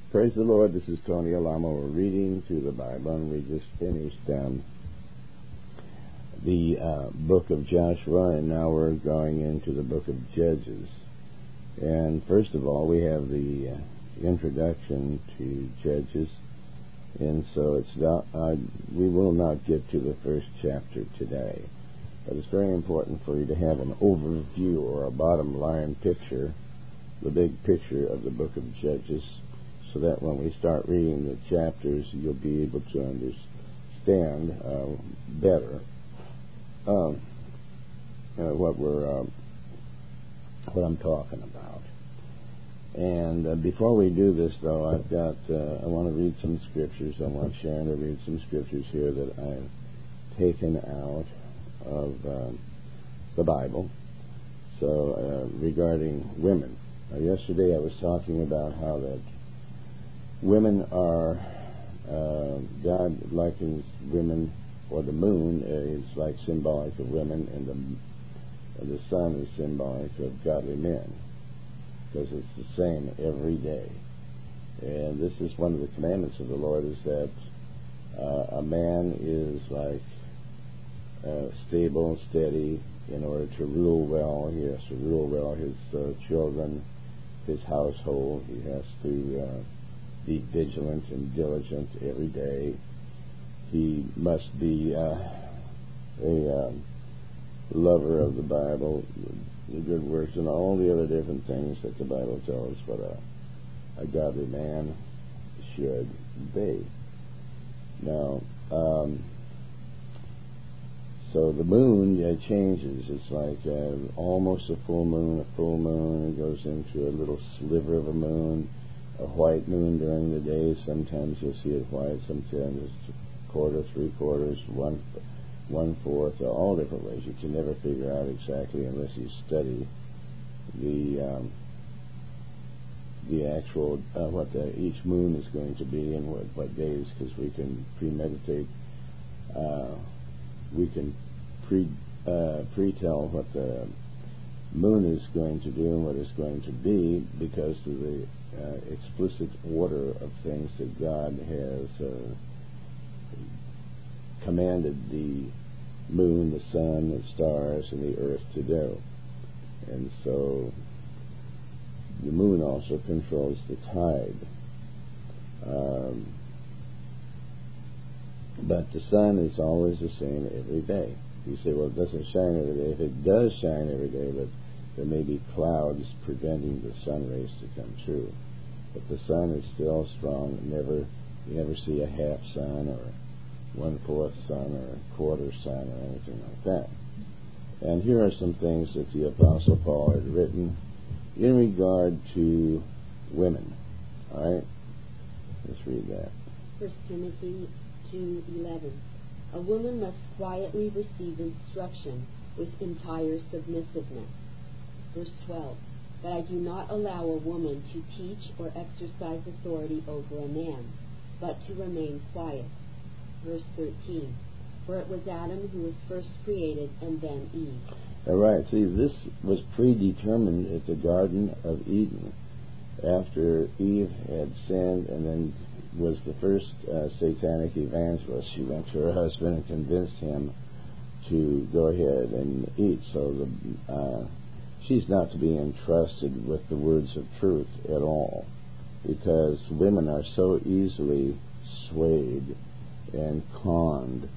Praise the Lord. This is Tony Alamo. We're reading through the Bible, and we just finished the book of Joshua, and now we're going into the book of Judges. And first of all, we have the introduction to Judges, and so it's not, we will not get to the first chapter today, but it's very important for you to have an overview or a bottom line picture, the big picture of the book of Judges, so that when we start reading the chapters, you'll be able to understand better what I'm talking about. And before we do this, though, I want to read some scriptures. I want Sharon to read some scriptures here that I've taken out of the Bible. So regarding women, yesterday I was talking about how that women are, God likens women, or the moon is like symbolic of women, and the sun is symbolic of godly men, because it's the same every day. And this is one of the commandments of the Lord, is that a man is like stable, steady. In order to rule well, he has to rule well his children, his household. He has to be vigilant and diligent every day. He must be a lover of the Bible, the good works, and all the other different things that the Bible tells us what a godly man should be. Now, so the moon changes. It's like almost a full moon. It goes into a little sliver of a moon, a white moon during the day. Sometimes you'll see it white, sometimes it's a quarter, 3/4, 1/4, all different ways. You can never figure out exactly unless you study the actual what each moon is going to be and what days, because we can premeditate. We can pre-tell what the moon is going to do and what it's going to be, because of the explicit order of things that God has commanded the moon, the sun, the stars, and the earth to do. And so the moon also controls the tide. But the sun is always the same every day. You say, well, it doesn't shine every day. If it does shine every day, but there may be clouds preventing the sun rays to come through. But the sun is still strong. You never see a half sun or 1/4 sun or a quarter sun or anything like that. And here are some things that the Apostle Paul had written in regard to women. All right? Let's read that. 1 Timothy 2:11. A woman must quietly receive instruction with entire submissiveness. Verse 12. But I do not allow a woman to teach or exercise authority over a man, but to remain quiet. Verse 13. For it was Adam who was first created, and then Eve. All right. See, this was predetermined at the Garden of Eden, after Eve had sinned and then was the first satanic evangelist. She went to her husband and convinced him to go ahead and eat. So she's not to be entrusted with the words of truth at all, because women are so easily swayed and conned.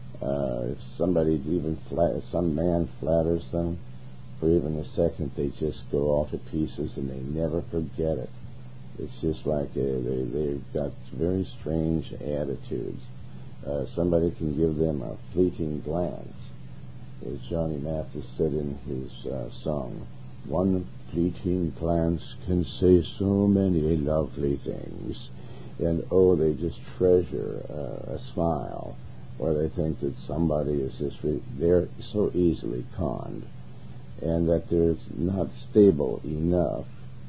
If somebody some man flatters them for even a second, they just go all to pieces and they never forget it. It's just like they've got very strange attitudes. Somebody can give them a fleeting glance. As Johnny Mathis said in his song, one fleeting glance can say so many lovely things. And they just treasure a smile, or they think that somebody is just, they're so easily conned, and that they're not stable enough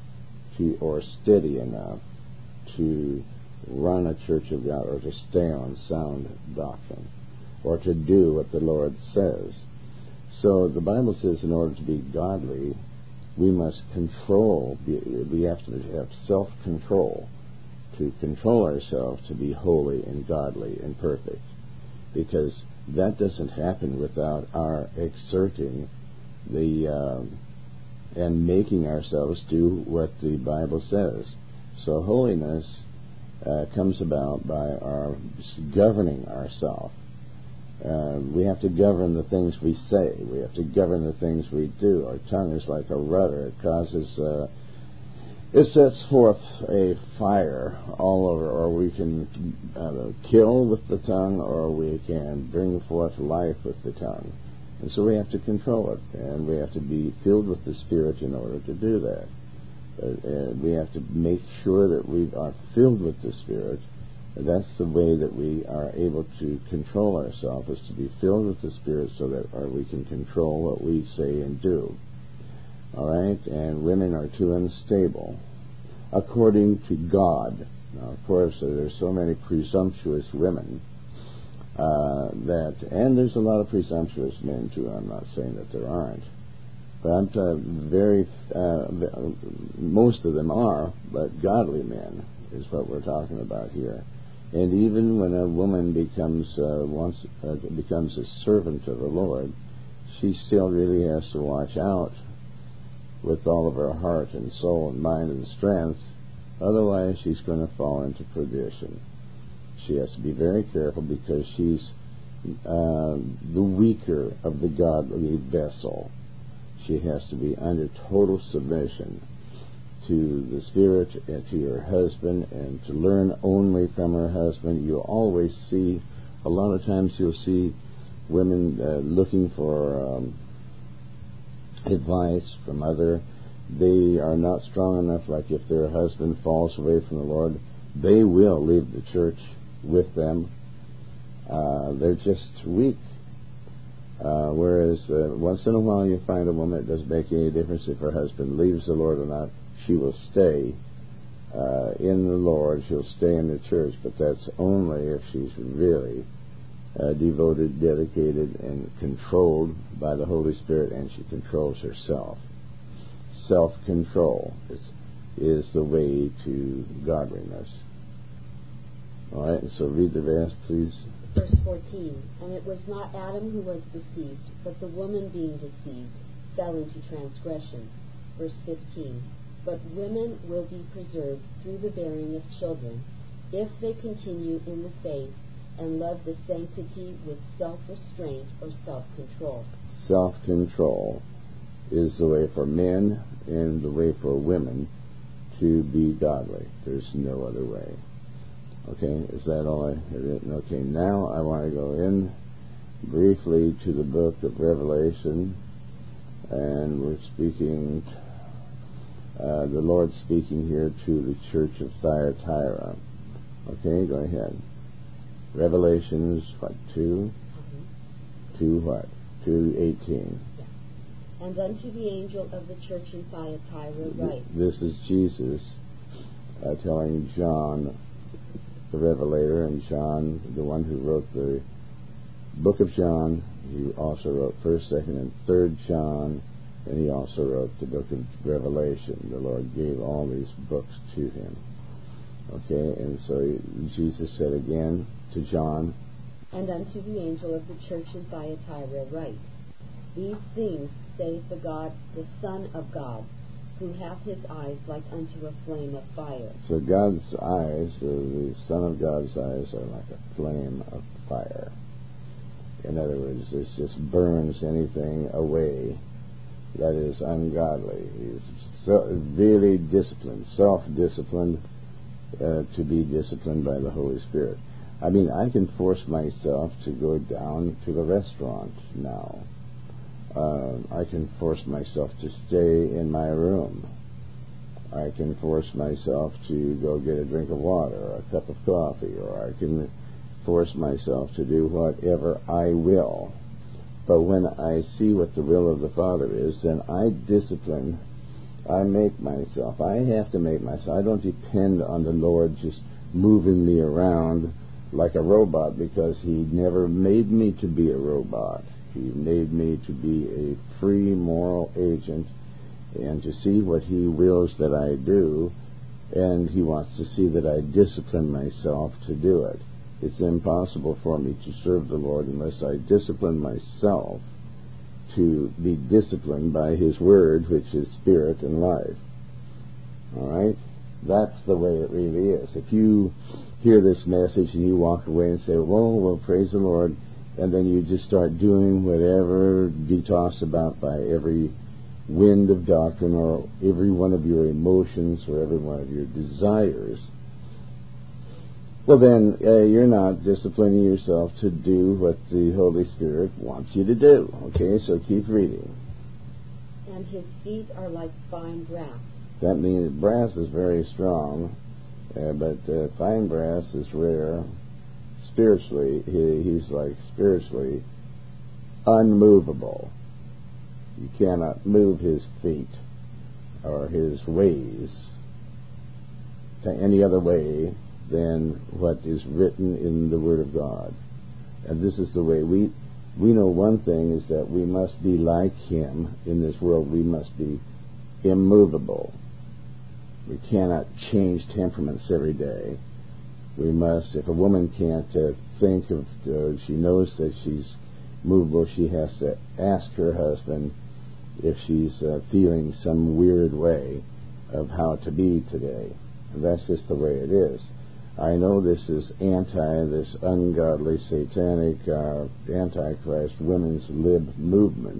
or steady enough to run a church of God, or to stay on sound doctrine, or to do what the Lord says. So the Bible says in order to be godly, we must control, we have to have self-control to control ourselves to be holy and godly and perfect, because that doesn't happen without our exerting and making ourselves do what the Bible says. So holiness comes about by our governing ourselves. We have to govern the things we say. We have to govern the things we do. Our tongue is like a rudder. It causes, it sets forth a fire all over, or we can kill with the tongue, or we can bring forth life with the tongue. And so we have to control it, and we have to be filled with the Spirit in order to do that. We have to make sure that we are filled with the Spirit. And that's the way that we are able to control ourselves, is to be filled with the Spirit so that we can control what we say and do. All right? And women are too unstable, according to God. Now, of course, there's so many presumptuous women and there's a lot of presumptuous men, too. I'm not saying that there aren't. But most of them are, but godly men is what we're talking about here. And even when a woman becomes a servant of the Lord, she still really has to watch out with all of her heart and soul and mind and strength. Otherwise, she's going to fall into perdition. She has to be very careful, because she's the weaker of the godly vessel. She has to be under total submission to the Spirit and to her husband, and to learn only from her husband. You'll always see, a lot of times you'll see women looking for advice from other. They are not strong enough, like if their husband falls away from the Lord, they will leave the church with them. They're just weak. Whereas once in a while you find a woman, it doesn't make any difference if her husband leaves the Lord or not. She will stay in the Lord. She'll stay in the church, but that's only if she's really devoted, dedicated, and controlled by the Holy Spirit, and she controls herself. Self-control is the way to godliness. All right, so read the rest, please. Verse 14, and it was not Adam who was deceived, but the woman being deceived fell into transgression. Verse 15, but women will be preserved through the bearing of children, if they continue in the faith and love the sanctity with self-restraint or self-control. Self-control is the way for men and the way for women to be godly. There's no other way. Okay, is that all I had written? Okay, now I want to go in briefly to the book of Revelation, and we're speaking, the Lord's speaking here to the church of Thyatira. Okay, go ahead. Revelations, what, 2? 2 what? 2:18. Yeah. And unto the angel of the church in Thyatira write. This is Jesus telling John the Revelator, and John, the one who wrote the book of John. He also wrote 1st, 2nd, and 3rd John, and he also wrote the book of Revelation. The Lord gave all these books to him. Okay, and so Jesus said again to John, and unto the angel of the church in Thyatira write, these things saith the God, the Son of God, who hath his eyes like unto a flame of fire. So God's eyes, the Son of God's eyes, are like a flame of fire. In other words, it just burns anything away that is ungodly. He's really disciplined, self-disciplined, to be disciplined by the Holy Spirit. I mean, I can force myself to go down to the restaurant now. I can force myself to stay in my room. I can force myself to go get a drink of water or a cup of coffee, or I can force myself to do whatever I will. But when I see what the will of the Father is, then I discipline. I make myself. I have to make myself. I don't depend on the Lord just moving me around like a robot, because He never made me to be a robot. He made me to be a free moral agent, and to see what He wills that I do, And he wants to see that I discipline myself to do it. It's impossible for me to serve the Lord unless I discipline myself to be disciplined by his word, which is spirit and life. All right? That's the way it really is. If you hear this message and you walk away and say, well, praise the Lord, and then you just start doing whatever, be tossed about by every wind of doctrine or every one of your emotions or every one of your desires, well then you're not disciplining yourself to do what the Holy Spirit wants you to do. Okay, so keep reading. And his feet are like fine brass. That means brass is very strong, but fine brass is rare. Spiritually, he's like spiritually unmovable. You cannot move his feet or his ways to any other way than what is written in the Word of God. And this is the way we know. One thing is that we must be like him in this world. We must be immovable. We cannot change temperaments every day. We must, if a woman can't think of, she knows that she's movable, she has to ask her husband if she's feeling some weird way of how to be today. And that's just the way it is. I know this is this ungodly, satanic, antichrist women's lib movement,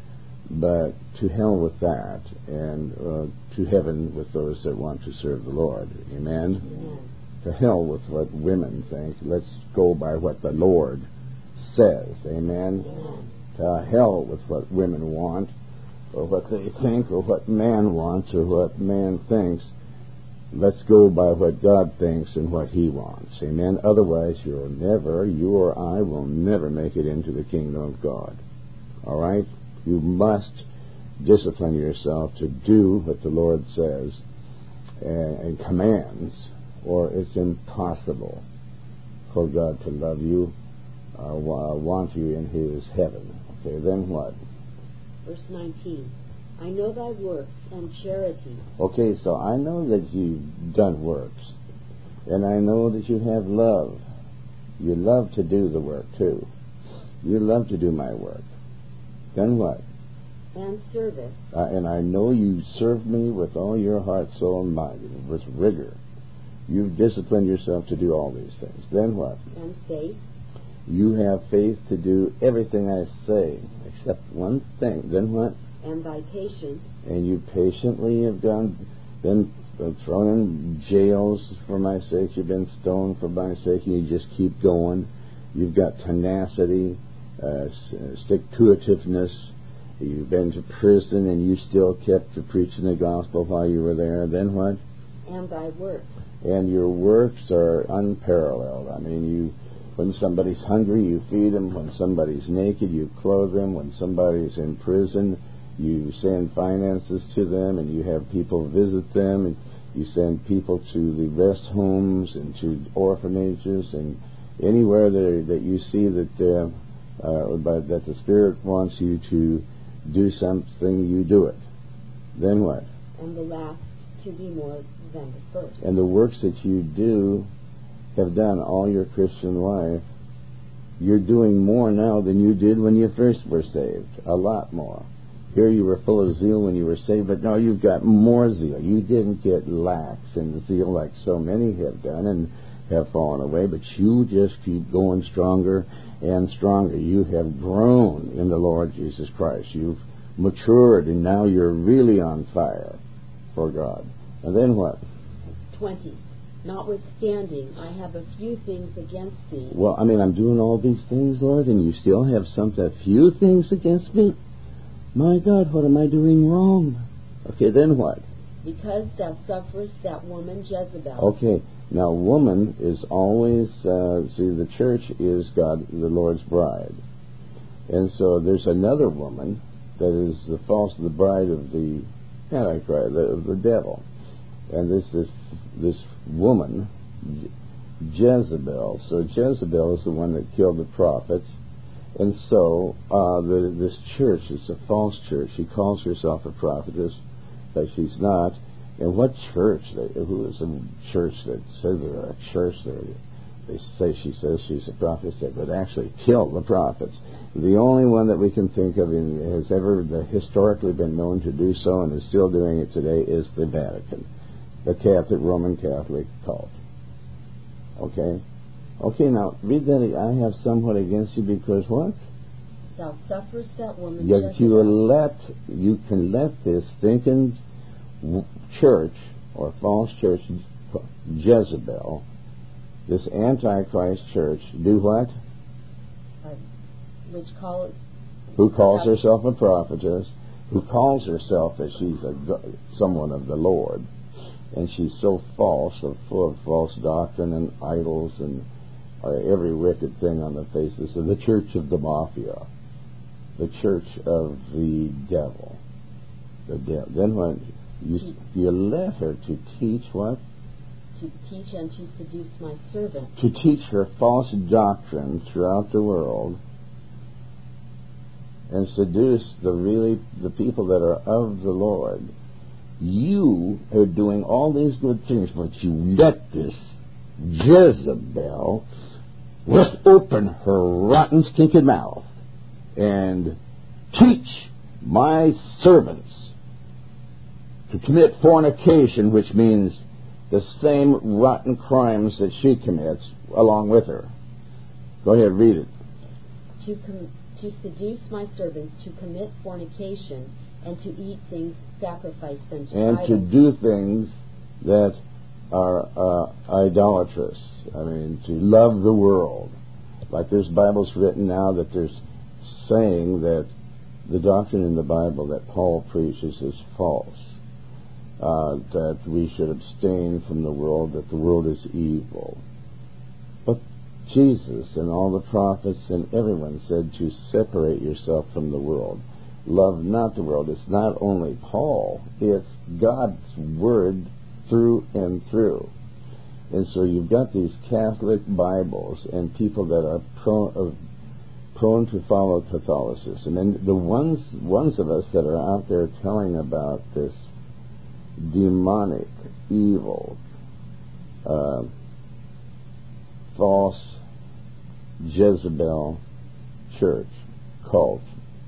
but to hell with that, and to heaven with those that want to serve the Lord. Amen? Amen. To hell with what women think. Let's go by what the Lord says. Amen? Amen. To hell with what women want, or what they think, or what man wants, or what man thinks. Let's go by what God thinks and what he wants. Amen? Otherwise, you or I will never make it into the kingdom of God. All right? You must discipline yourself to do what the Lord says and commands, or it's impossible for God to love you, want you in his heaven. Okay, then what? Verse 19. I know thy works and charity. Okay, so I know that you've done works, and I know that you have love. You love to do the work too. You love to do my work. Then what? And service. And I know you serve me with all your heart, soul, and mind, with rigor. You've disciplined yourself to do all these things. Then what? And faith. You have faith to do everything I say, except one thing. Then what? And thy patience. And you patiently have been thrown in jails for my sake. You've been stoned for my sake. And you just keep going. You've got tenacity, stick-to-itiveness. You've been to prison and you still kept preaching the gospel while you were there. Then what? And thy works. And your works are unparalleled. I mean, when somebody's hungry, you feed them. When somebody's naked, you clothe them. When somebody's in prison, you send finances to them, and you have people visit them, and you send people to the rest homes and to orphanages, and anywhere that you see that the Spirit wants you to do something, you do it. Then what? And the last to be more than the first. And the works that you do, have done all your Christian life, you're doing more now than you did when you first were saved. A lot more. Here you were full of zeal when you were saved, but now you've got more zeal. You didn't get lax in zeal like so many have done and have fallen away, but you just keep going stronger and stronger. You have grown in the Lord Jesus Christ. You've matured, and now you're really on fire for God. And then what? 20. Notwithstanding, I have a few things against thee. Well, I mean, I'm doing all these things, Lord, and you still have a few things against me? My God, what am I doing wrong? Okay, then what? Because thou sufferest that woman Jezebel. Okay, now woman is always, the church is God, the Lord's bride. And so there's another woman that is the bride of the Antichrist, of the devil. And this woman, Jezebel. So Jezebel is the one that killed the prophets. And so this church is a false church. She calls herself a prophetess, but she's not. And what church? Who is a church that says they're a church? She says she's a prophet, but actually killed the prophets. The only one that we can think of has ever historically been known to do so and is still doing it today is the Vatican, the Catholic, Roman Catholic cult. Okay? Okay, now, read that. I have somewhat against you because what? Thou sufferest that woman. Yet you can let this thinking church or false church, Jezebel, this Antichrist church, do what? Who calls herself a prophetess, who calls herself that she's someone of the Lord, and she's so false, so full of false doctrine and idols and every wicked thing on the faces of the church of the mafia, the church of the devil. Then what? You let her to teach what? To teach and to seduce my servant. To teach her false doctrine throughout the world and seduce the people that are of the Lord. You are doing all these good things, but you let this Jezebel open her rotten, stinking mouth and teach my servants to commit fornication, which means the same rotten crimes that she commits along with her. Go ahead, read it. To seduce my servants to commit fornication and to eat things sacrificed unto idols. And to do things that are idolatrous. I mean, to love the world. Like there's Bibles written now that there's saying that the doctrine in the Bible that Paul preaches is false. That we should abstain from the world, that the world is evil. But Jesus and all the prophets and everyone said to separate yourself from the world. Love not the world. It's not only Paul, it's God's word through and through. And so you've got these Catholic Bibles and people that are prone to follow Catholicism. And the ones of us that are out there telling about this demonic, evil, false Jezebel church cult,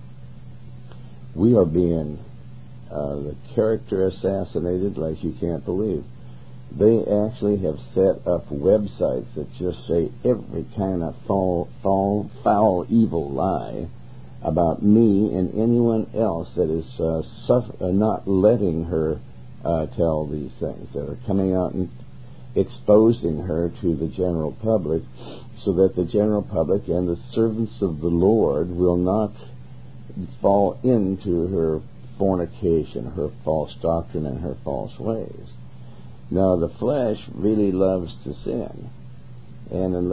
we are being the character assassinated like you can't believe. They actually have set up websites that just say every kind of foul, evil lie about me and anyone else that is not letting her tell these things, that are coming out and exposing her to the general public, so that the general public and the servants of the Lord will not fall into her fornication, her false doctrine, and her false ways. Now, the flesh really loves to sin, and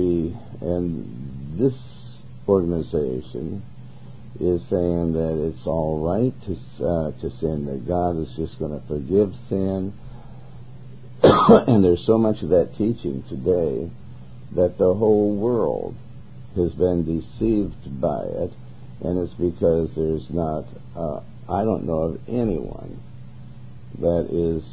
this organization is saying that it's all right to sin, that God is just going to forgive sin, and there's so much of that teaching today that the whole world has been deceived by it, and it's because there's not, I don't know of anyone that is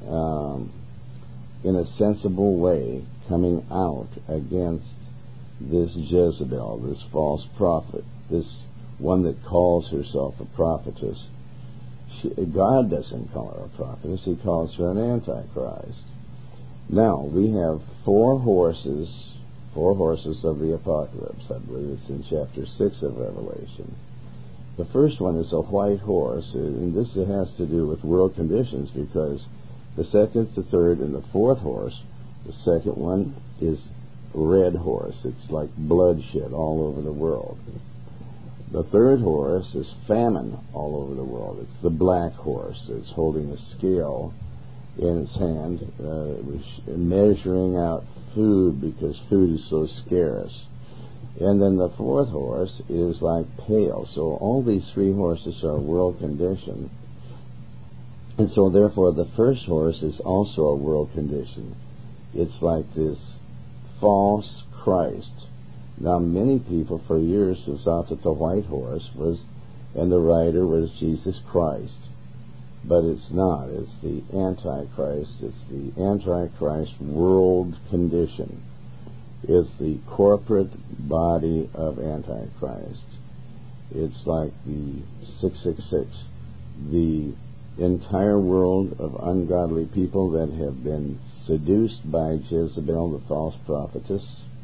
in a sensible way coming out against this Jezebel, this false prophet, this one that calls herself a prophetess. God doesn't call her a prophetess, he calls her an antichrist. Now, we have four horses of the apocalypse. I believe it's in chapter 6 of Revelation. The first one is a white horse, and this has to do with world conditions, because the second, the third, and the fourth horse, the second one is red horse. It's like bloodshed all over the world. The third horse is famine all over the world. It's the black horse. It's holding a scale in its hand, measuring out food because food is so scarce. And then the fourth horse is like pale. So all these three horses are world condition. And so therefore the first horse is also a world condition. It's like this false Christ. Now many people for years have thought that the white horse was, and the rider was Jesus Christ. but it's not. It's the Antichrist. It's the Antichrist world condition. It's the corporate body of Antichrist. It's like the 666, the entire world of ungodly people that have been seduced by Jezebel, the false prophetess,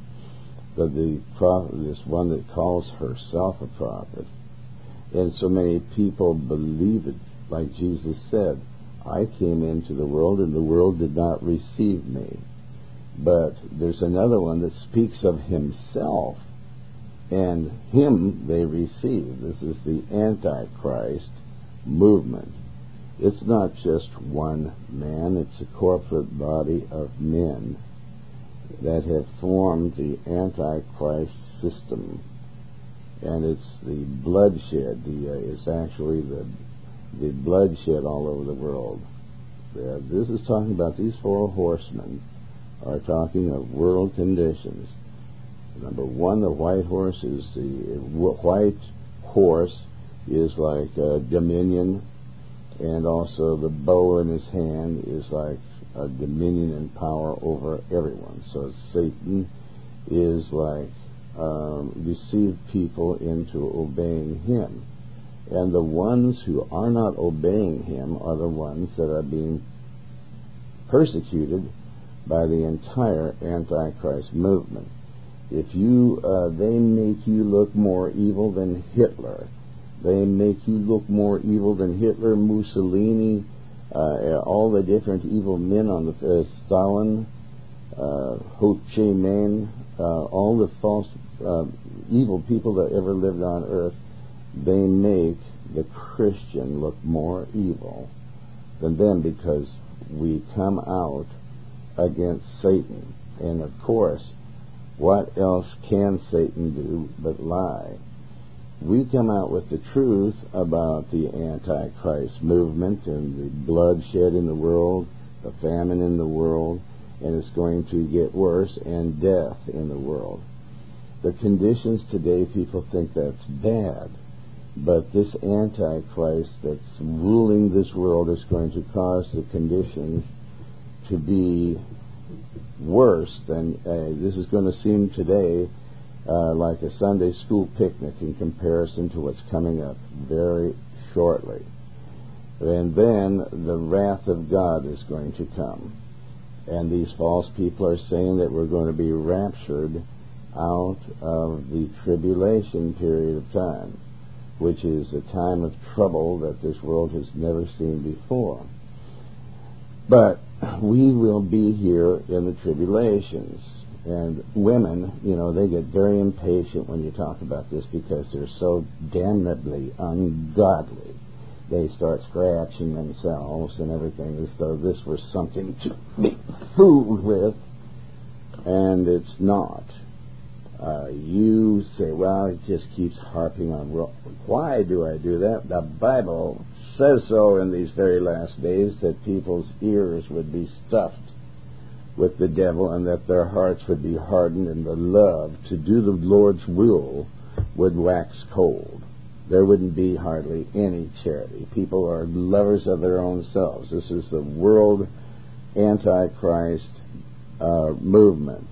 this one that calls herself a prophet. And so many people believe it, like Jesus said, I came into the world and the world did not receive me. But there's another one that speaks of himself, and him they receive. This is the Antichrist movement. It's not just one man, it's a corporate body of men that have formed the Antichrist system. And it's the bloodshed, it's actually the bloodshed all over the world. This is talking about these four horsemen are talking of world conditions. Number one, the white horse is like dominion, and also the bow in his hand is like a dominion and power over everyone. So Satan is like deceive people into obeying him. And the ones who are not obeying him are the ones that are being persecuted by the entire Antichrist movement. If they make you look more evil than Hitler. They make you look more evil than Hitler, Mussolini, all the different evil men on the Stalin, Ho Chi Minh, all the false evil people that ever lived on earth. They make the Christian look more evil than them because we come out against Satan. And of course, what else can Satan do but lie? We come out with the truth about the Antichrist movement and the bloodshed in the world, the famine in the world, and it's going to get worse, and death in the world. The conditions today, people think that's bad, but this Antichrist that's ruling this world is going to cause the conditions to be worse than this is going to seem today like a Sunday school picnic in comparison to what's coming up very shortly. And then the wrath of God is going to come. And these false people are saying that we're going to be raptured out of the tribulation period of time, which is a time of trouble that this world has never seen before. But we will be here in the tribulations. And women, they get very impatient when you talk about this because they're so damnably ungodly. They start scratching themselves and everything as though this was something to be fooled with, and it's not. You say, well, it just keeps harping on. Why do I do that? The Bible says so in these very last days, that people's ears would be stuffed with the devil and that their hearts would be hardened, and the love to do the Lord's will would wax cold. There wouldn't be hardly any charity. People are lovers of their own selves. This is the world Antichrist movement.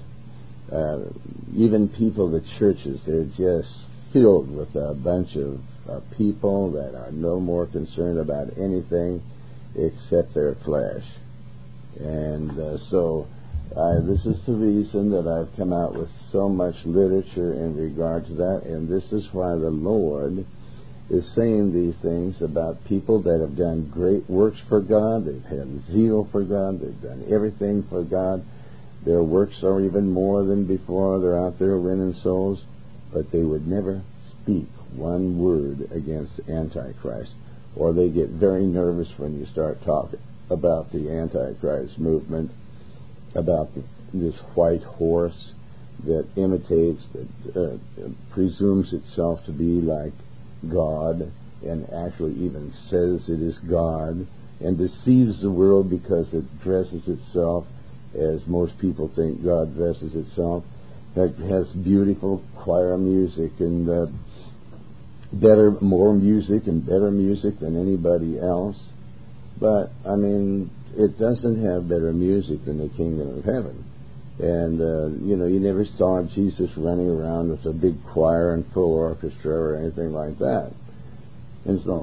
Even people, the churches, they're just filled with a bunch of people that are no more concerned about anything except their flesh. And so this is the reason that I've come out with so much literature in regard to that, and this is why the Lord is saying these things about people that have done great works for God. They've had zeal for God. They've done everything for God. Their works are even more than before. They're out there winning souls, but they would never speak one word against Antichrist, or they get very nervous when you start talking about the Antichrist movement, about this white horse that imitates, that presumes itself to be like God, and actually even says it is God, and deceives the world because it dresses itself as most people think God dresses itself. That has beautiful choir music and more music and better music than anybody else. But, I mean, it doesn't have better music than the Kingdom of Heaven. And, you never saw Jesus running around with a big choir and full orchestra or anything like that. And so,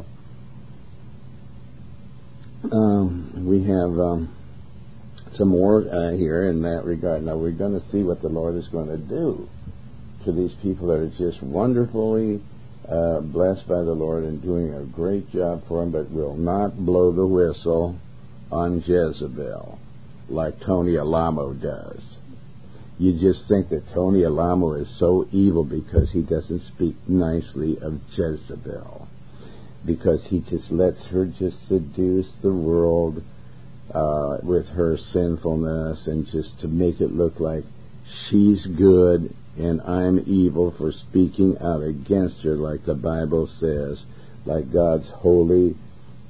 we have some more here in that regard. Now, we're going to see what the Lord is going to do to these people that are just wonderfully blessed by the Lord and doing a great job for Him, but will not blow the whistle on Jezebel like Tony Alamo does. You just think that Tony Alamo is so evil because he doesn't speak nicely of Jezebel, because he just lets her just seduce the world with her sinfulness, and just to make it look like she's good and I'm evil for speaking out against her, like the Bible says, like God's holy,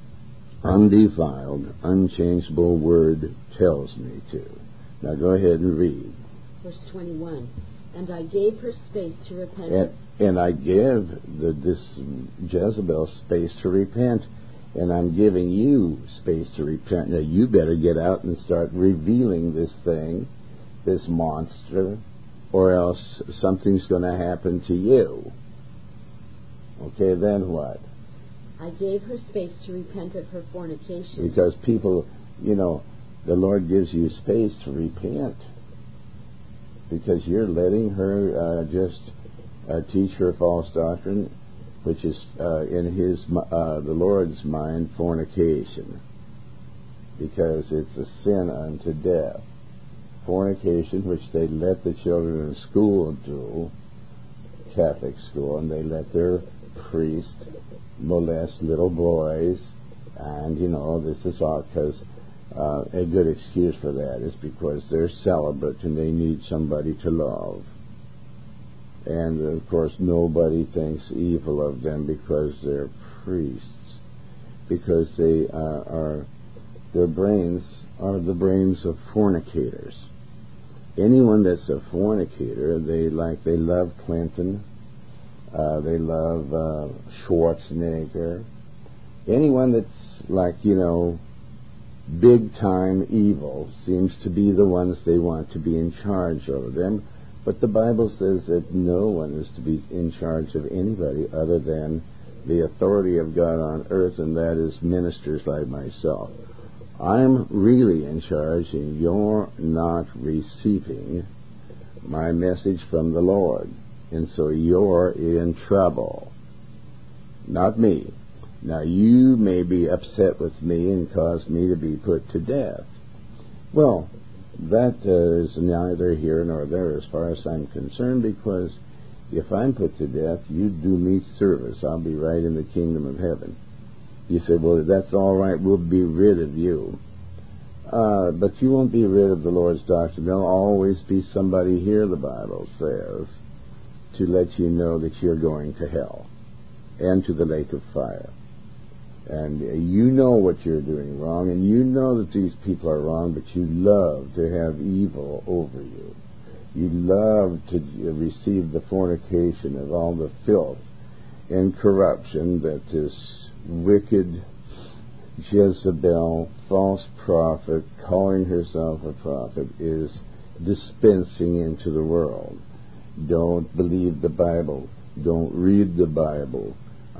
undefiled, unchangeable word tells me to. Now go ahead and read. Verse 21, and I gave her space to repent. And I give this Jezebel space to repent, and I'm giving you space to repent. Now you better get out and start revealing this thing, this monster, or else something's going to happen to you. Okay, then what? I gave her space to repent of her fornication. Because people, the Lord gives you space to repent, because you're letting her just teach her false doctrine, which is in the Lord's mind, fornication, because it's a sin unto death. Fornication, which they let the children in school do, Catholic school, and they let their priest molest little boys, and this is all because a good excuse for that is because they're celibate and they need somebody to love. And of course nobody thinks evil of them because they're priests, because their brains are the brains of fornicators. Anyone that's a fornicator, they love Clinton, they love Schwarzenegger. Anyone that's like, big time evil seems to be the ones they want to be in charge over them. But the Bible says that no one is to be in charge of anybody other than the authority of God on earth, and that is ministers like myself. I'm really in charge, and you're not receiving my message from the Lord. And so you're in trouble. Not me. Now, you may be upset with me and cause me to be put to death. Well, that is neither here nor there as far as I'm concerned, because if I'm put to death, you do me service. I'll be right in the kingdom of heaven. You say, well, that's all right, we'll be rid of you. But you won't be rid of the Lord's doctrine. There'll always be somebody here, the Bible says, to let you know that you're going to hell and to the lake of fire. And you know what you're doing wrong, and you know that these people are wrong, but you love to have evil over you. You love to receive the fornication of all the filth and corruption that this wicked Jezebel, false prophet, calling herself a prophet, is dispensing into the world. Don't believe the Bible. Don't read the Bible.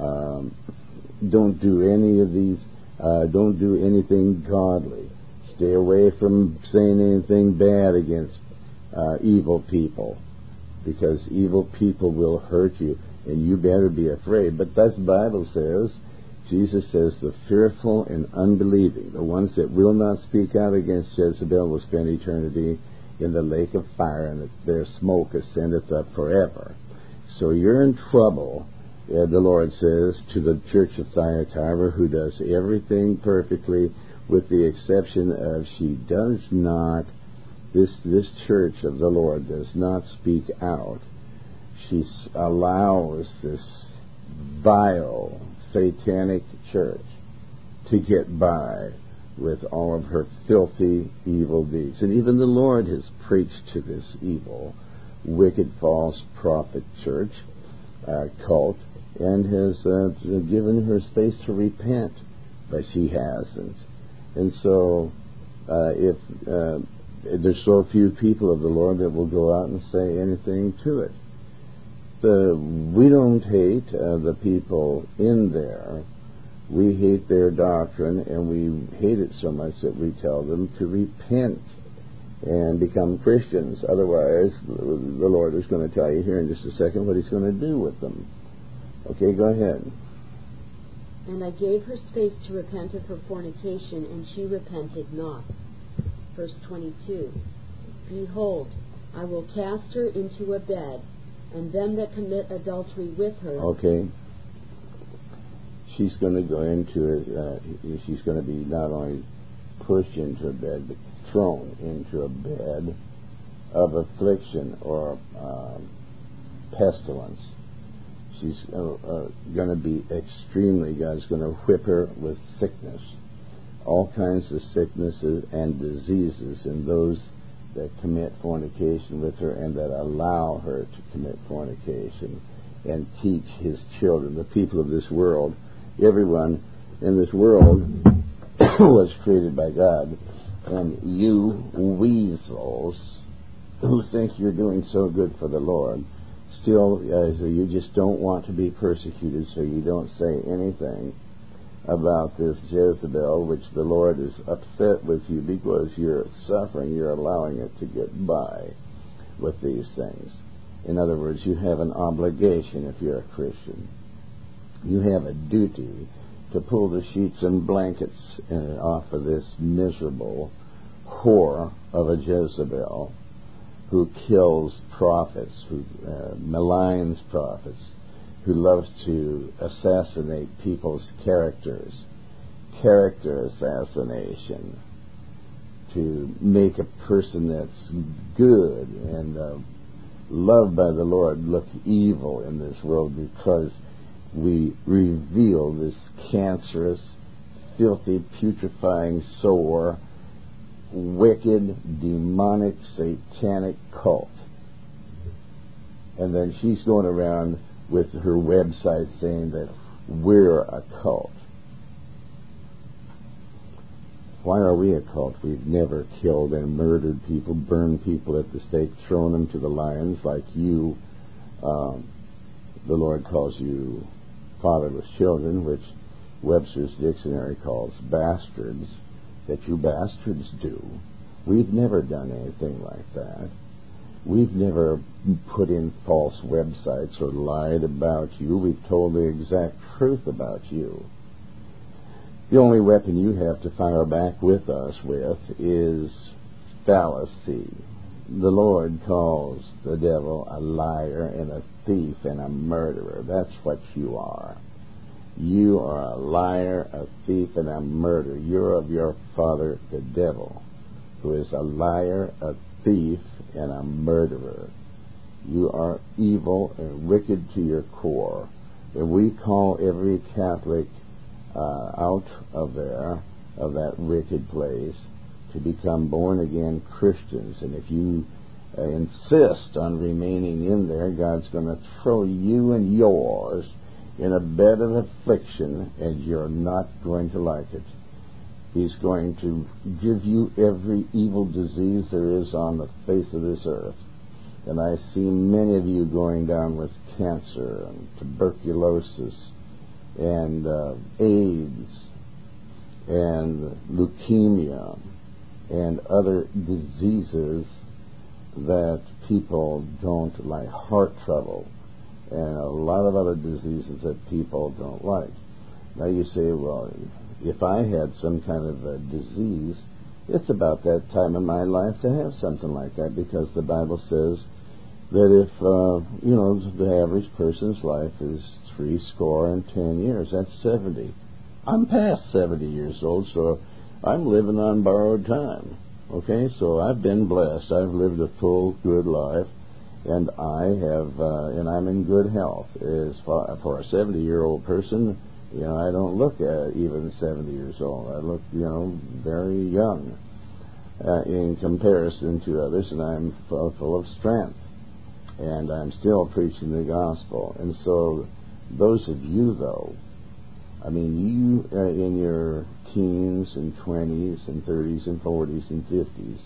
Don't do any of these. Don't do anything godly. Stay away from saying anything bad against evil people, because evil people will hurt you, and you better be afraid. But that's the Bible says. Jesus says the fearful and unbelieving, the ones that will not speak out against Jezebel, will spend eternity in the lake of fire, and their smoke ascendeth up forever. So you're in trouble, the Lord says, to the church of Thyatira, who does everything perfectly, with the exception of she does not, this church of the Lord does not speak out. She allows this vile satanic church to get by with all of her filthy evil deeds. And even the Lord has preached to this evil, wicked, false prophet church cult, and has given her space to repent, but she hasn't. And so if there's so few people of the Lord that will go out and say anything to it. We don't hate the people in there. We hate their doctrine, and we hate it so much that we tell them to repent and become Christians. Otherwise, the Lord is going to tell you here in just a second what He's going to do with them. Okay, go ahead. And I gave her space to repent of her fornication, and she repented not. Verse 22. Behold, I will cast her into a bed, and them that commit adultery with her. Okay. She's going to go into it. She's going to be not only pushed into a bed, but thrown into a bed of affliction or pestilence. She's going to be extremely, God's going to whip her with sickness. All kinds of sicknesses and diseases in those that commit fornication with her and that allow her to commit fornication and teach His children, the people of this world. Everyone in this world was created by God. And you weasels who think you're doing so good for the Lord, still you just don't want to be persecuted, so you don't say anything about this Jezebel, which the Lord is upset with you because you're suffering. You're allowing it to get by with these things. In other words, you have an obligation if you're a Christian. You have a duty to pull the sheets and blankets off of this miserable whore of a Jezebel who kills prophets, who maligns prophets, who loves to assassinate people's characters, character assassination, to make a person that's good and loved by the Lord look evil in this world because we reveal this cancerous, filthy, putrefying, sore, wicked, demonic, satanic cult. And then she's going around with her website saying that we're a cult. Why are we a cult? We've never killed and murdered people, burned people at the stake, thrown them to the lions like you. The Lord calls you fatherless children, which Webster's dictionary calls bastards, that you bastards do. We've never done anything like that. We've never put in false websites or lied about you. We've told the exact truth about you. The only weapon you have to fire back with us with is fallacy. The Lord calls the devil a liar and a thief and a murderer. That's what you are. You are a liar, a thief, and a murderer. You're of your father, the devil, who is a liar, a thief, and a murderer. You are evil and wicked to your core. And we call every Catholic out of there, of that wicked place, to become born-again Christians. And if you insist on remaining in there, God's going to throw you and yours in a bed of affliction, and you're not going to like it. He's going to give you every evil disease there is on the face of this earth. And I see many of you going down with cancer and tuberculosis and AIDS and leukemia and other diseases that people don't like, heart trouble, and a lot of other diseases that people don't like. Now you say, well, if I had some kind of a disease, it's about that time in my life to have something like that, because the Bible says that if, the average person's life is 70 years, that's 70. I'm past 70 years old, so I'm living on borrowed time. Okay, so I've been blessed. I've lived a full, good life, and I'm in good health. As far for a 70-year-old person, I don't look even 70 years old. I look, very young in comparison to others, and I'm full of strength, and I'm still preaching the gospel. And so, those of you, though, I mean, you in your teens and 20s and 30s and 40s and 50s,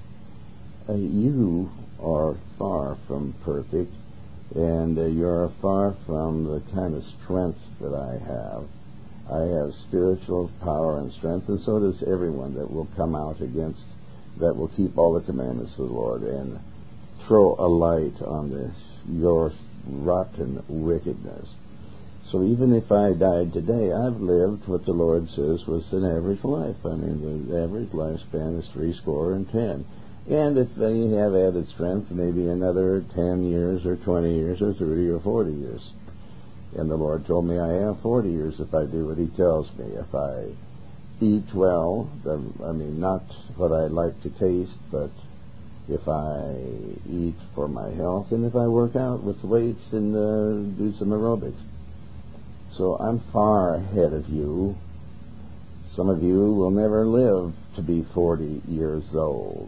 you are far from perfect, and you're far from the kind of strength that I have. I have spiritual power and strength, and so does everyone that will come out against, that will keep all the commandments of the Lord and throw a light on this, your rotten wickedness. So even if I died today, I've lived what the Lord says was an average life. I mean, the average lifespan is 70. And if they have added strength, maybe another 10 years or 20 years or 30 or 40 years. And the Lord told me I have 40 years if I do what He tells me. If I eat well, I mean, not what I like to taste, but if I eat for my health, and if I work out with weights and do some aerobics. So I'm far ahead of you. Some of you will never live to be 40 years old.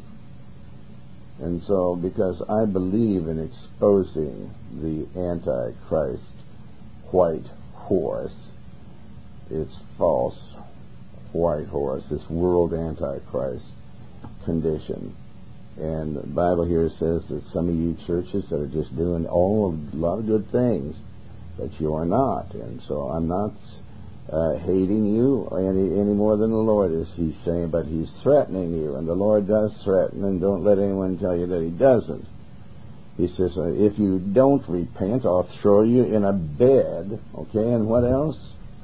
And so, because I believe in exposing the Antichrist white horse, its false white horse, this world Antichrist condition. And the Bible here says that some of you churches that are just doing a lot of good things, but you are not. And so I'm not hating you any more than the Lord is, He's saying, but He's threatening you, and the Lord does threaten, and don't let anyone tell you that He doesn't. He says, if you don't repent, I'll throw you in a bed. Okay, and what else?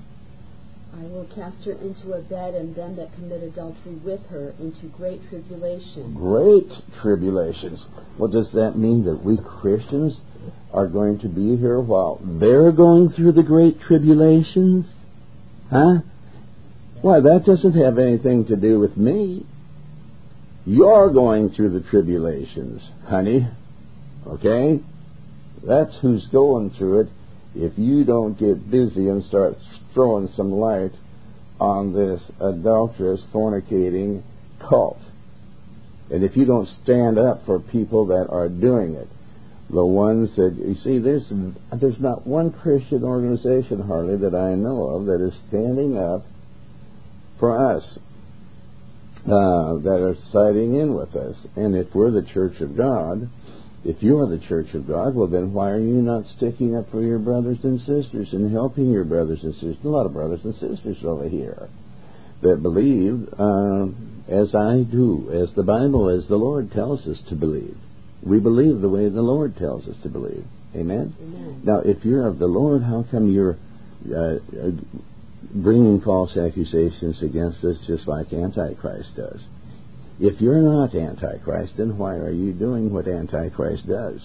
I will cast her into a bed, and them that commit adultery with her into great tribulation. Great tribulations. Well, does that mean that we Christians are going to be here while they're going through the great tribulations? Huh? Why, that doesn't have anything to do with me. You're going through the tribulations, honey. Okay? That's who's going through it. If you don't get busy and start throwing some light on this adulterous, fornicating cult. And if you don't stand up for people that are doing it, the ones that, you see, there's not one Christian organization hardly that I know of that is standing up for us, that are siding in with us. And if we're the Church of God, if you're the Church of God, well then why are you not sticking up for your brothers and sisters and helping your brothers and sisters? A lot of brothers and sisters over here that believe as I do, as the Bible, as the Lord tells us to believe. We believe the way the Lord tells us to believe. Amen? Amen. Now, if you're of the Lord, how come you're bringing false accusations against us just like Antichrist does? If you're not Antichrist, then why are you doing what Antichrist does?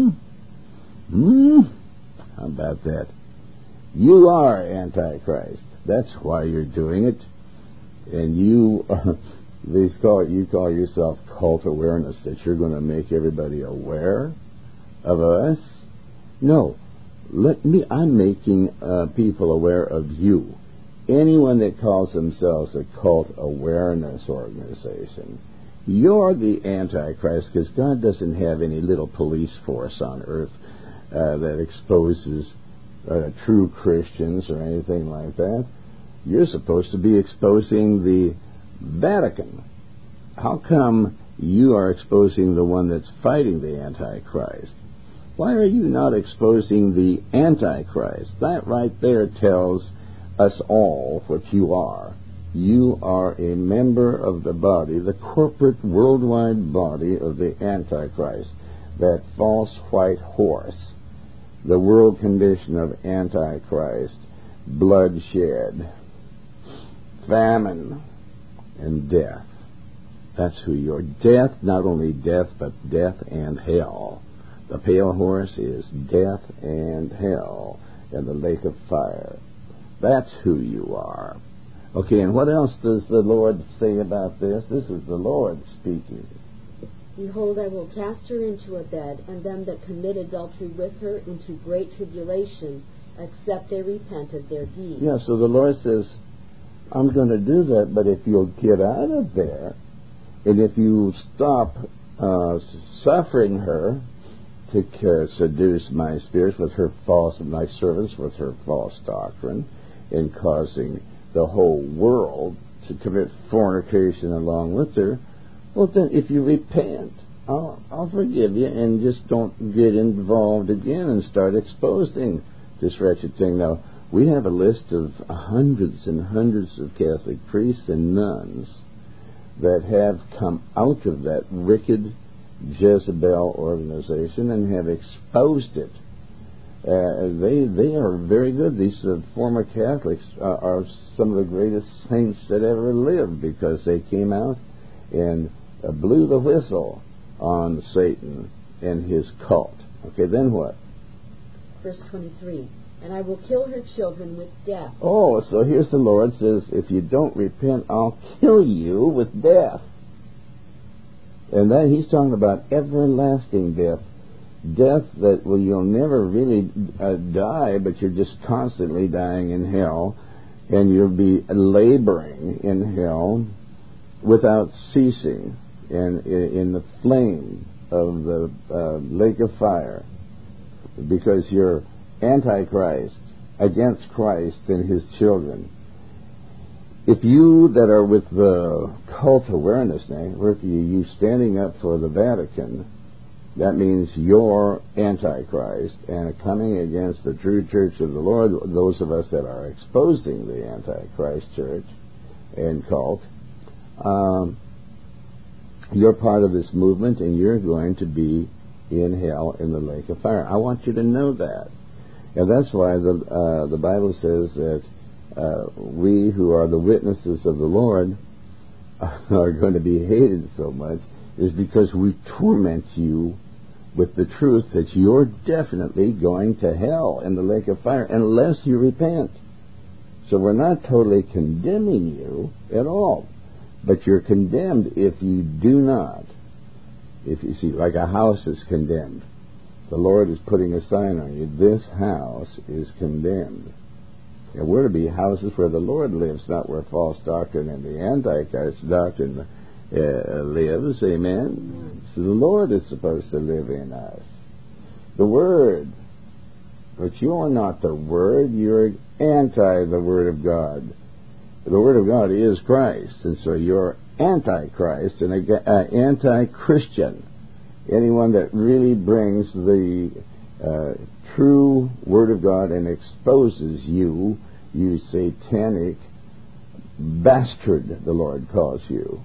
How about that? You are Antichrist. That's why you're doing it. And you call yourself cult awareness, that you're going to make everybody aware of us. No. I'm making people aware of you. Anyone that calls themselves a cult awareness organization, you're the Antichrist, because God doesn't have any little police force on earth that exposes true Christians or anything like that. You're supposed to be exposing the Vatican. How come you are exposing the one that's fighting the Antichrist? Why are you not exposing the Antichrist? That right there tells us all what you are. You are a member of the body, the corporate worldwide body of the Antichrist, that false white horse, the world condition of Antichrist, bloodshed, famine, and death. That's who you are. Death, not only death, but death and hell. The pale horse is death and hell and the lake of fire. That's who you are. Okay, and what else does the Lord say about this? This is the Lord speaking. Behold, I will cast her into a bed, and them that commit adultery with her into great tribulation, except they repent of their deeds. Yeah, so the Lord says, I'm going to do that, but if you'll get out of there, and if you stop suffering her to seduce my spirits with her false, my servants with her false doctrine, and causing the whole world to commit fornication along with her, well then if you repent, I'll forgive you, and just don't get involved again and start exposing this wretched thing. Now, we have a list of hundreds and hundreds of Catholic priests and nuns that have come out of that wicked Jezebel organization and have exposed it. They are very good. These former Catholics are some of the greatest saints that ever lived, because they came out and blew the whistle on Satan and his cult. Okay, then what? Verse 23, and I will kill her children with death. Oh, so here's the Lord says, if you don't repent, I'll kill you with death. And then he's talking about everlasting death. Death that, well, you'll never really die, but you're just constantly dying in hell, and you'll be laboring in hell without ceasing, and in the flame of the lake of fire, because you're Antichrist, against Christ and his children. If you that are with the cult awareness now, or if you standing up for the Vatican, that means you're Antichrist and coming against the true church of the Lord. Those of us that are exposing the Antichrist church and cult, you're part of this movement, and you're going to be in hell in the lake of fire. I want you to know that. And that's why the Bible says that we who are the witnesses of the Lord are going to be hated so much, is because we torment you with the truth that you're definitely going to hell in the lake of fire unless you repent. So we're not totally condemning you at all, but you're condemned if you do not. If you see, like a house is condemned, the Lord is putting a sign on you, this house is condemned. And we're to be houses where the Lord lives, not where false doctrine and the Antichrist doctrine lives. Amen. So the Lord is supposed to live in us. The Word. But you're not the Word. You're anti the Word of God. The Word of God is Christ. And so you're Antichrist and anti-Christian. Anyone that really brings the true Word of God and exposes you, you satanic bastard, the Lord calls you.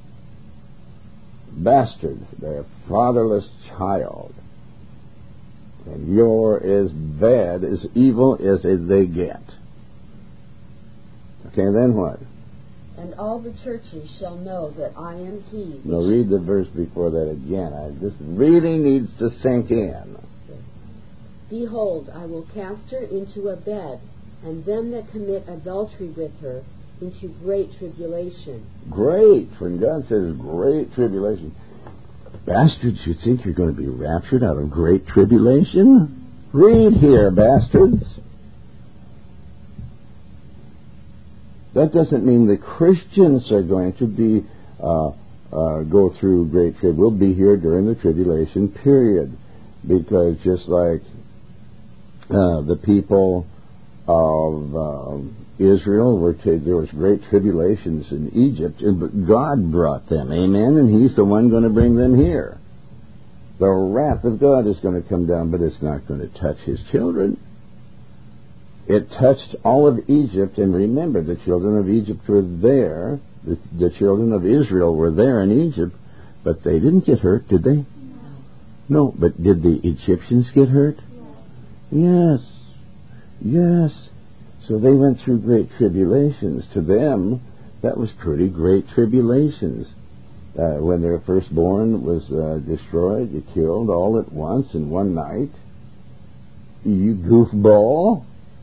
Bastard, the fatherless child. And you're as bad, as evil as they get. Okay, and then what? And all the churches shall know that I am he. Now read the verse before that again. This really needs to sink in. Behold, I will cast her into a bed, and them that commit adultery with her into great tribulation. Great. When God says great tribulation, bastards, you think you're going to be raptured out of great tribulation? Read here, bastards. That doesn't mean the Christians are going to be go through great tribulation. We'll be here during the tribulation period, because just like the people of Israel there was great tribulations in Egypt, but God brought them, amen, and He's the one going to bring them here. The wrath of God is going to come down, but it's not going to touch His children. It touched all of Egypt, and remember, the children of Egypt were there, the children of Israel were there in Egypt, but they didn't get hurt, did they? No, but did the Egyptians get hurt? Yes. Yes. So they went through great tribulations. To them, that was pretty great tribulations. When their firstborn was destroyed, killed all at once in one night. You goofball.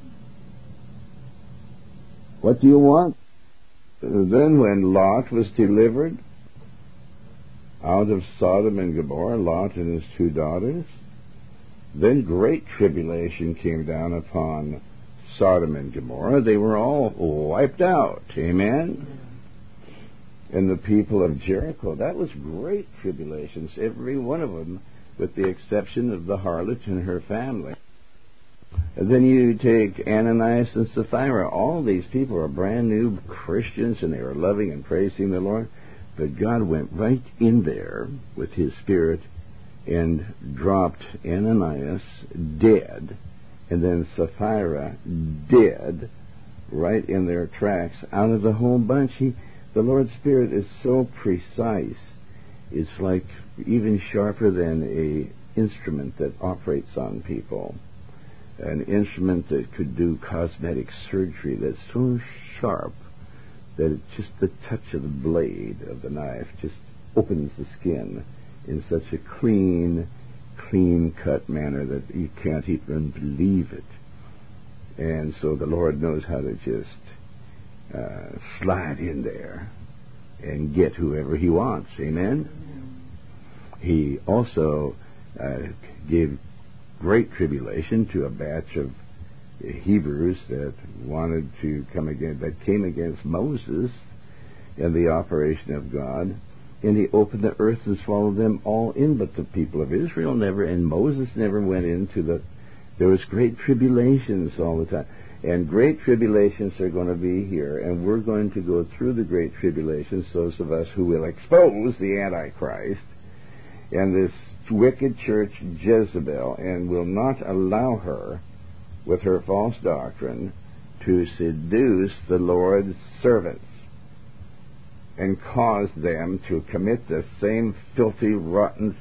What do you want? Then when Lot was delivered out of Sodom and Gomorrah, Lot and his 2 daughters, then great tribulation came down upon Sodom and Gomorrah. They were all wiped out. Amen? And the people of Jericho, that was great tribulations, every one of them, with the exception of the harlot and her family. And then you take Ananias and Sapphira. All these people are brand new Christians, and they were loving and praising the Lord. But God went right in there with His Spirit and dropped Ananias dead, and then Sapphira dead, right in their tracks, out of the whole bunch. The Lord's Spirit is so precise. It's like even sharper than an instrument that operates on people. An instrument that could do cosmetic surgery that's so sharp that it's just the touch of the blade of the knife just opens the skin in such a clean-cut manner that you can't even believe it. And so the Lord knows how to just slide in there and get whoever He wants. Amen? He also gave great tribulation to a batch of Hebrews that wanted to come against, that came against Moses and the operation of God, and He opened the earth and swallowed them all in, but the people of Israel never, and Moses never went into there was great tribulations all the time, and great tribulations are going to be here, and we're going to go through the great tribulations, those of us who will expose the Antichrist and this wicked church Jezebel, and will not allow her with her false doctrine to seduce the Lord's servants and cause them to commit the same filthy, rotten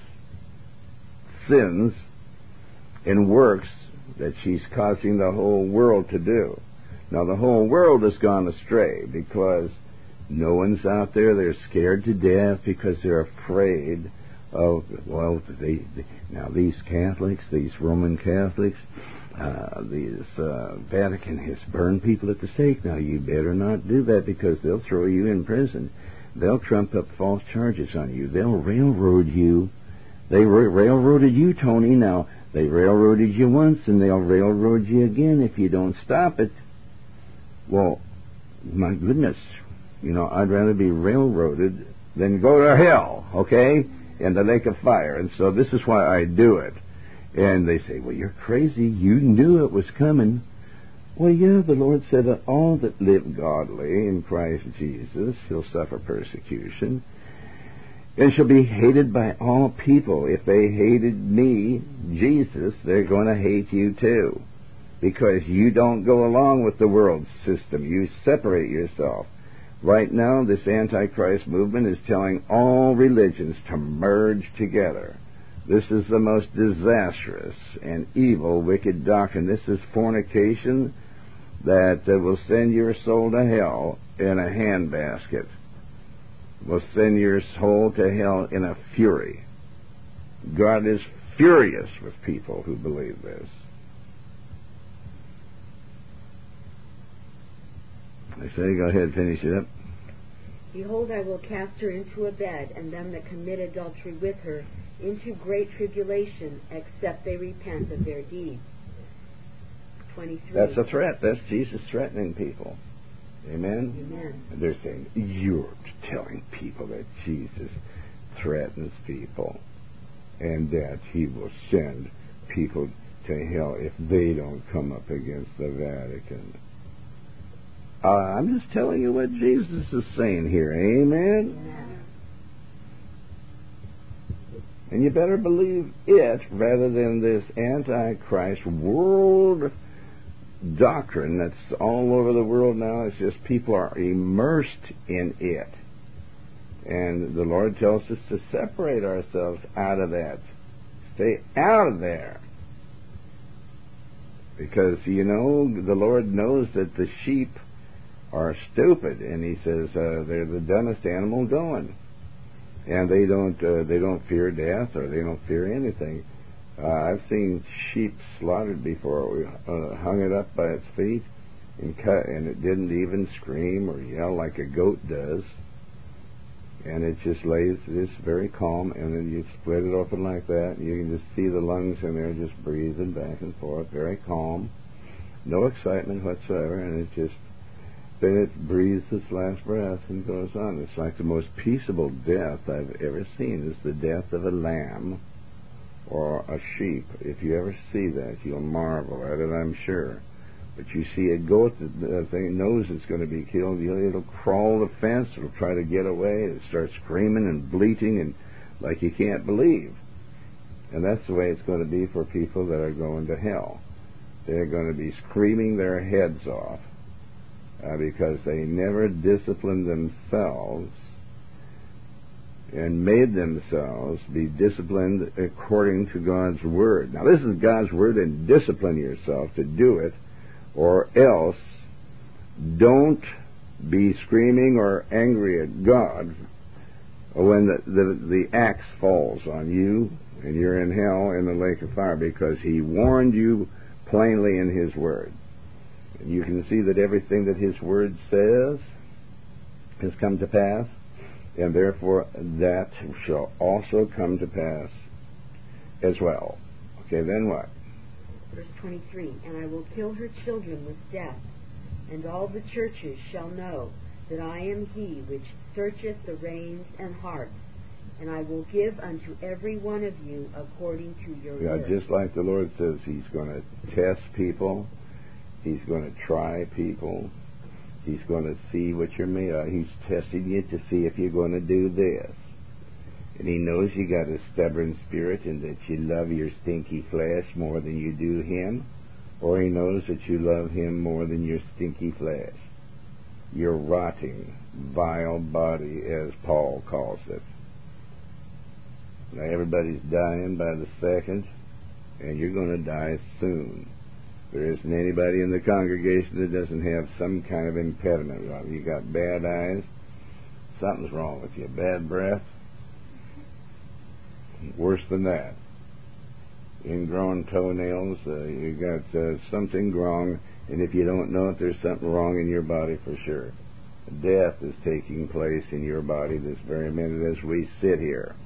sins and works that she's causing the whole world to do. Now, the whole world has gone astray because no one's out there. They're scared to death because they're afraid of, well, now these Catholics, these Roman Catholics, these Vatican has burned people at the stake. Now, you better not do that because they'll throw you in prison. They'll trump up false charges on you. They'll railroad you. They railroaded you, Tony. Now, they railroaded you once, and they'll railroad you again if you don't stop it. Well, my goodness, I'd rather be railroaded than go to hell, okay, in the lake of fire. And so this is why I do it. And they say, well, you're crazy. You knew it was coming. Well, yeah, the Lord said that all that live godly in Christ Jesus shall suffer persecution and shall be hated by all people. If they hated me, Jesus, they're going to hate you too, because you don't go along with the world system. You separate yourself. Right now, this Antichrist movement is telling all religions to merge together. This is the most disastrous and evil, wicked doctrine. This is fornication that will send your soul to hell in a handbasket. Will send your soul to hell in a fury. God is furious with people who believe this. I say, go ahead, finish it up. Behold, I will cast her into a bed, and them that commit adultery with her into great tribulation, except they repent of their deeds. 23. That's a threat. That's Jesus threatening people. Amen? Amen. And they're saying, you're telling people that Jesus threatens people and that He will send people to hell if they don't come up against the Vatican. I'm just telling you what Jesus is saying here. Amen? Amen. And you better believe it rather than this Antichrist world doctrine that's all over the world now. It's just people are immersed in it. And the Lord tells us to separate ourselves out of that. Stay out of there. Because, the Lord knows that the sheep are stupid. And He says they're the dumbest animal going. And they don't fear death, or they don't fear anything. I've seen sheep slaughtered before. We hung it up by its feet and cut, and it didn't even scream or yell like a goat does. And it just lays just very calm, and then you split it open like that, and you can just see the lungs in there just breathing back and forth, very calm, no excitement whatsoever, and then it breathes its last breath and goes on. It's like the most peaceable death I've ever seen. It's the death of a lamb or a sheep. If you ever see that, you'll marvel at it, I'm sure. But you see a goat, the thing knows it's going to be killed, it'll crawl the fence, it'll try to get away, it'll start screaming and bleating and like you can't believe. And that's the way it's going to be for people that are going to hell. They're going to be screaming their heads off because they never disciplined themselves and made themselves be disciplined according to God's Word. Now, this is God's Word, and discipline yourself to do it, or else don't be screaming or angry at God when the axe falls on you and you're in hell in the lake of fire, because He warned you plainly in His Word. And you can see that everything that His Word says has come to pass, and therefore that shall also come to pass as well. Okay, then what? Verse 23, and I will kill her children with death, and all the churches shall know that I am He which searcheth the reins and hearts, and I will give unto every one of you according to your works. Just like the Lord says, He's going to test people, He's going to try people, He's going to see what you're made of. He's testing you to see if you're going to do this. And He knows you got a stubborn spirit and that you love your stinky flesh more than you do Him, or He knows that you love Him more than your stinky flesh. Your rotting, vile body, as Paul calls it. Now everybody's dying by the second, and you're going to die soon. There isn't anybody in the congregation that doesn't have some kind of impediment. You got bad eyes, something's wrong with you. Bad breath, worse than that. Ingrown toenails, you got something wrong, and if you don't know it, there's something wrong in your body for sure. Death is taking place in your body this very minute as we sit here.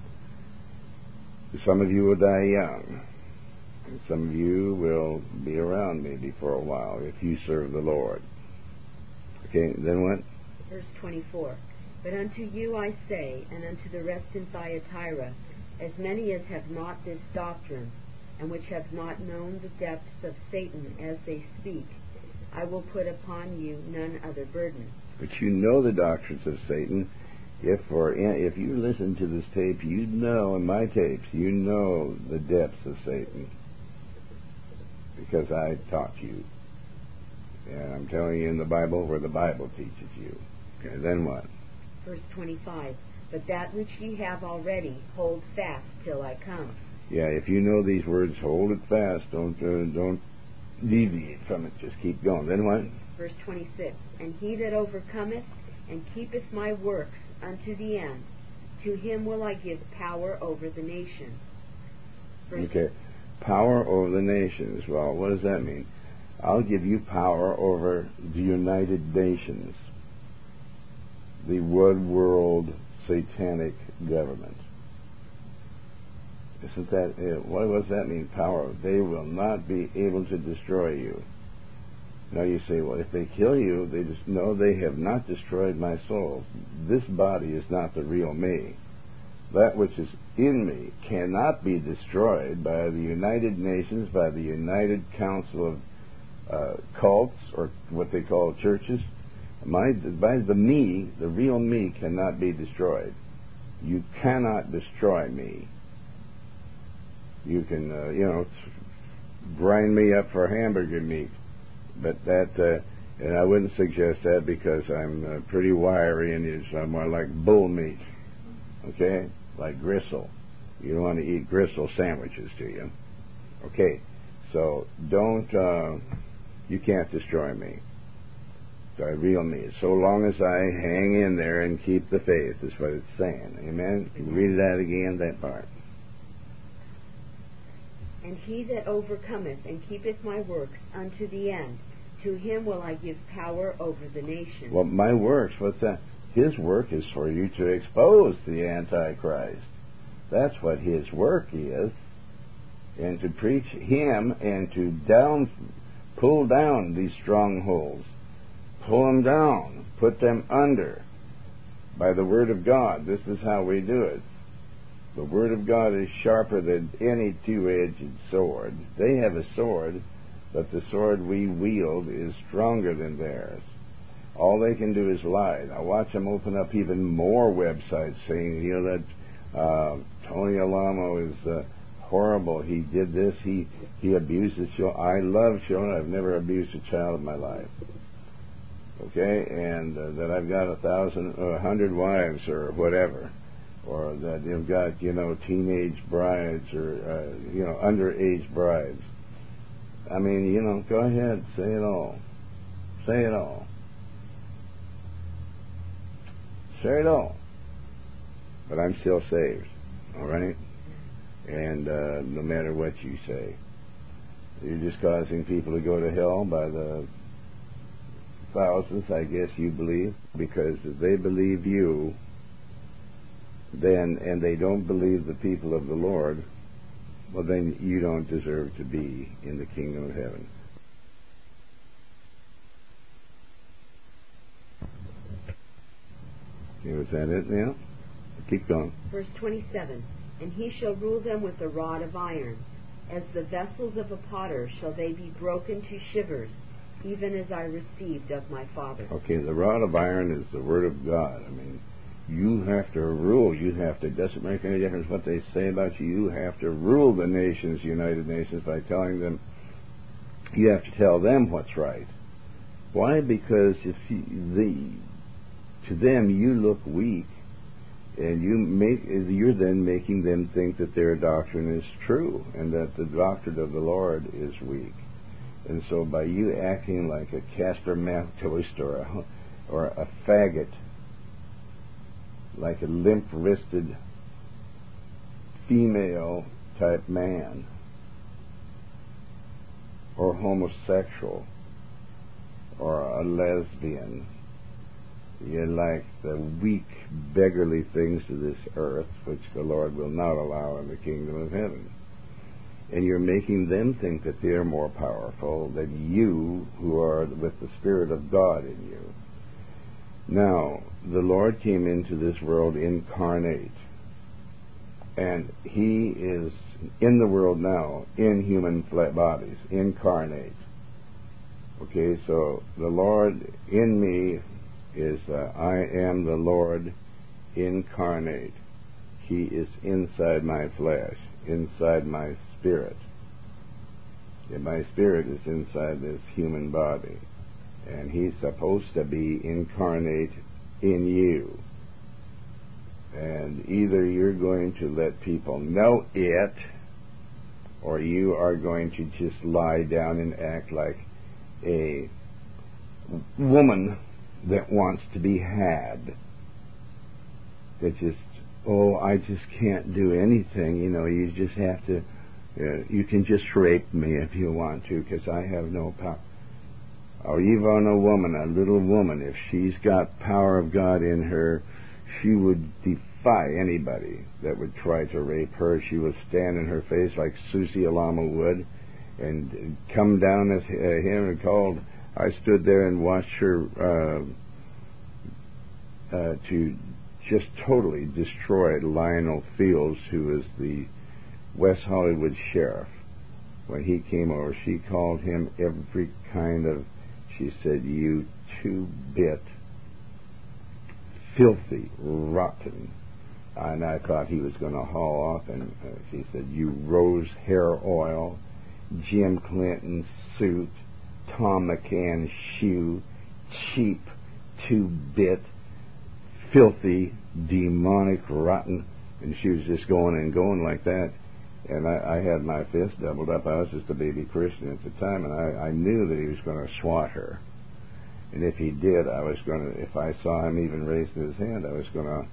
Some of you will die young, and some of you will be around maybe for a while if you serve the Lord. Okay, then what? Verse 24, but unto you I say, and unto the rest in Thyatira, as many as have not this doctrine, and which have not known the depths of Satan as they speak, I will put upon you none other burden. But you know the doctrines of Satan. If you listen to this tape, you know, in my tapes, you know the depths of Satan, because I taught you. And I'm telling you in the Bible where the Bible teaches you. Okay, then what? Verse 25, but that which ye have already, hold fast till I come. Yeah, if you know these words, hold it fast. Don't deviate from it. Just keep going. Then what? Verse 26, and he that overcometh and keepeth my works unto the end, to him will I give power over the nations. Okay, power over the nations. Well, what does that mean? I'll give you power over the United Nations, the one world satanic government. Isn't that it? What does that mean, power? They will not be able to destroy you. Now you say, well, if they kill you, they just know they have not destroyed my soul. This body is not the real me. That which is in me cannot be destroyed by the United Nations, by the United Council of cults, or what they call churches. By the me, the real me, cannot be destroyed. You cannot destroy me. You can, grind me up for hamburger meat. But that, and I wouldn't suggest that because I'm pretty wiry and so I'm more like bull meat, okay? Like gristle. You don't want to eat gristle sandwiches, do you? Okay, so you can't destroy me. So I real me. So long as I hang in there and keep the faith is what it's saying. Amen? Can you read that again, that part? And he that overcometh and keepeth my works unto the end, to him will I give power over the nations. Well, my works, what's that? His work is for you to expose the Antichrist. That's what his work is. And to preach him and to pull down these strongholds. Pull them down. Put them under. By the Word of God. This is how we do it. The Word of God is sharper than any two-edged sword. They have a sword, but the sword we wield is stronger than theirs. All they can do is lie. Now watch them open up even more websites saying, that Tony Alamo is horrible. He did this. He abuses children. I love children. I've never abused a child in my life. Okay, and that I've got 100 wives or whatever, or that you've got teenage brides or underage brides. I mean, go ahead, say it all. Say it all. Say it all. But I'm still saved, all right? And no matter what you say, you're just causing people to go to hell by the thousands, I guess you believe, because if they believe you, then, and they don't believe the people of the Lord, well, then you don't deserve to be in the kingdom of heaven. Okay, was that it now? Keep going. Verse 27, and he shall rule them with a rod of iron. As the vessels of a potter shall they be broken to shivers, even as I received of my Father. Okay, the rod of iron is the Word of God. I mean, you have to rule. It doesn't make any difference what they say about you. You have to rule the nations, United Nations, by telling them, you have to tell them what's right. Why? Because to them you look weak, and you're then making them think that their doctrine is true, and that the doctrine of the Lord is weak. And so by you acting like a Casper Maltoist or a faggot, like a limp-wristed female-type man, or homosexual, or a lesbian, you're like the weak, beggarly things of this earth, which the Lord will not allow in the kingdom of heaven. And you're making them think that they're more powerful than you, who are with the Spirit of God in you. Now, the Lord came into this world incarnate, and He is in the world now, in human bodies, incarnate. Okay, so the Lord in me is, I am the Lord incarnate. He is inside my flesh, inside my spirit. And my spirit is inside this human body. And He's supposed to be incarnate in you. And either you're going to let people know it, or you are going to just lie down and act like a woman that wants to be had. That just, I just can't do anything. You just have to, you can just rape me if you want to, because I have no power. Or even a woman, a little woman, if she's got power of God in her, she would defy anybody that would try to rape her. She would stand in her face like Susie Alamo would, and come down at him and called. I stood there and watched her to just totally destroy Lionel Fields, who was the West Hollywood sheriff. When he came over, she called him every kind of, she said, you two-bit, filthy, rotten. And I thought he was going to haul off, and she said, you rose hair oil, Jim Clinton suit, Tom McCann shoe, cheap, two-bit, filthy, demonic, rotten. And she was just going and going like that. And I had my fist doubled up. I was just a baby Christian at the time, and I knew that he was going to swat her. And if he did, I was going to, if I saw him even raising his hand, I was going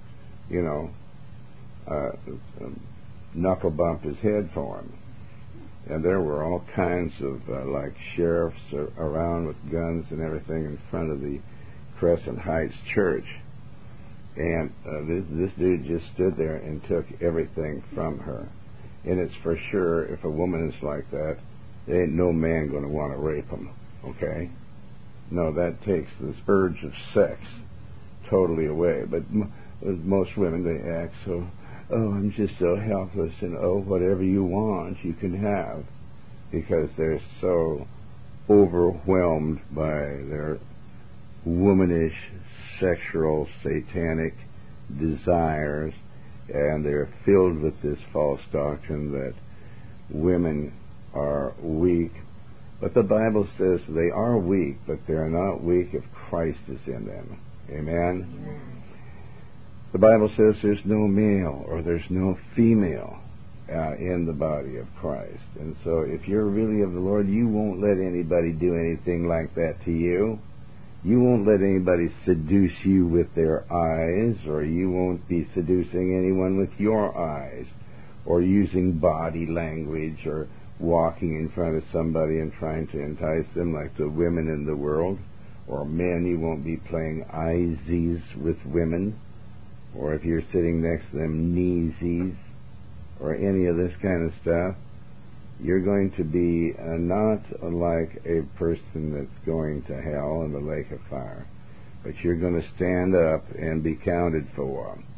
to, knuckle bump his head for him. And there were all kinds of, like, sheriffs around with guns and everything in front of the Crescent Heights Church. And this dude just stood there and took everything from her. And it's for sure, if a woman is like that, there ain't no man going to want to rape them, okay? No, that takes this urge of sex totally away. But most women, they act so oh, I'm just so helpless, and oh, whatever you want, you can have, because they're so overwhelmed by their womanish, sexual, satanic desires, and they're filled with this false doctrine that women are weak. But the Bible says they are weak, but they're not weak if Christ is in them. Amen? Amen. The Bible says there's no male or there's no female in the body of Christ. And so if you're really of the Lord, you won't let anybody do anything like that to you. You won't let anybody seduce you with their eyes, or you won't be seducing anyone with your eyes, or using body language, or walking in front of somebody and trying to entice them like the women in the world. Or men, you won't be playing eyesies with women, or if you're sitting next to them, kneesies, or any of this kind of stuff. You're going to be not like a person that's going to hell in the lake of fire, but you're going to stand up and be counted for.